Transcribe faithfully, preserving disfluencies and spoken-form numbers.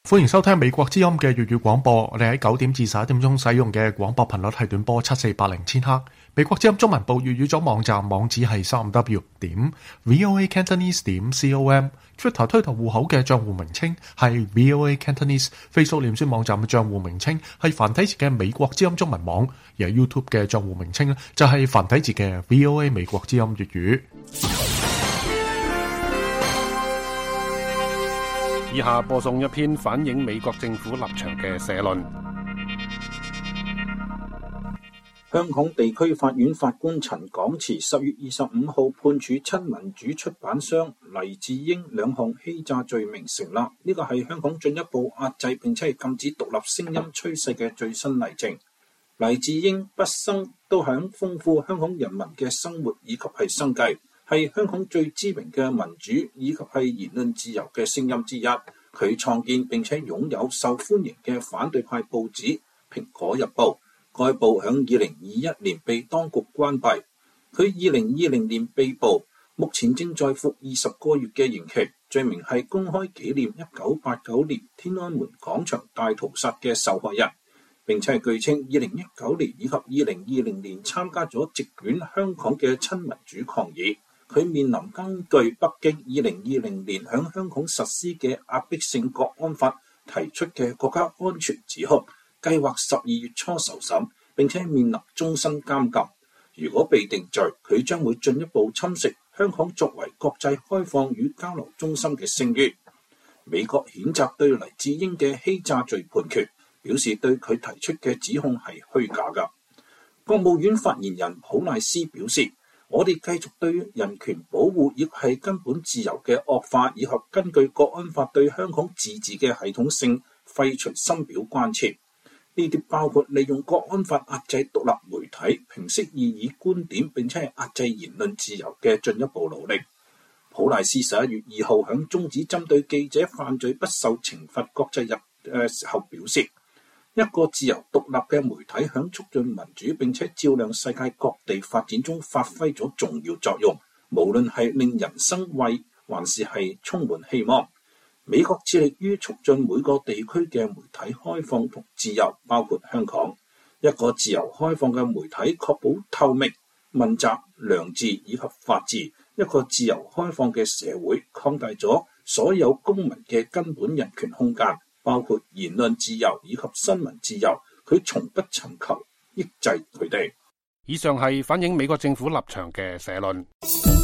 歡迎收聽美國之音嘅粵語廣播。我哋喺九點至十一點鐘使用嘅廣播頻率係短波七四八零千赫。美國之音中文部粵語組網站網址係三 w 點 voa cantonese 點 com。Twitter 推特戶口嘅賬戶名稱係 voa cantonese。Facebook 臉書網站嘅賬戶名稱係繁體字嘅美國之音中文網，而 YouTube 嘅賬戶名稱就係繁體字嘅 voa 美國之音粵語。 以下播送一篇反映美國政府立場嘅社論。 香港地區法院法官陳廣慈十月二十五號判處親民主出版商黎智英兩項欺詐罪名成立，呢個係香港進一步壓制並且係禁止獨立聲音趨勢嘅最新例證。黎智英畢生都響豐富香港人民嘅生活以及係生計，係香港最知名嘅民主以及係言論自由嘅聲音之一。佢創建並且擁有受歡迎嘅反對派報紙《蘋果日報》，該報響二零二一年被當局關閉。佢二零二零年被捕，目前正在服二十個月嘅刑期，罪名係公開紀念一九八九年天安門廣場大屠殺嘅受害人，並且係據稱二零一九年以及二零二零年參加咗席捲香港嘅親民主抗議。佢面臨根據北京二零二零年響香港實施嘅壓迫性國安法提出嘅國家安全指控，計劃十二月初受審，並且面臨終身監禁。如果被定罪，佢將會進一步侵蝕香港作為國際開放與交流中心嘅聲譽。美國譴責對黎智英嘅欺詐罪判決，表示對佢提出嘅指控係虛假㗎。國務院發言人普賴斯表示，我哋繼續對人權保護亦係根本自由嘅惡化，以及根據國安法對香港自治嘅系統性廢除深表關切。呢啲包括利用國安法壓制獨立媒體、平息異議觀點，並且係壓制言論自由嘅進一步努力。普賴斯十一月二號響終止針對記者犯罪不受懲罰國際日誒時候表示，一個自由獨立嘅媒體響促進民主並且照亮世界各地發展中發揮咗重要作用，無論係令人生畏還是係充滿希望。美國致力於促進每個地區嘅媒體開放同自由，包括香港。一個自由開放嘅媒體確保透明、問責、良知以及法治。一個自由開放嘅社會擴大咗所有公民嘅根本人權空間，包括言論自由以及新聞自由，佢從不尋求抑制佢哋。 以上係反映美國政府立場嘅社論。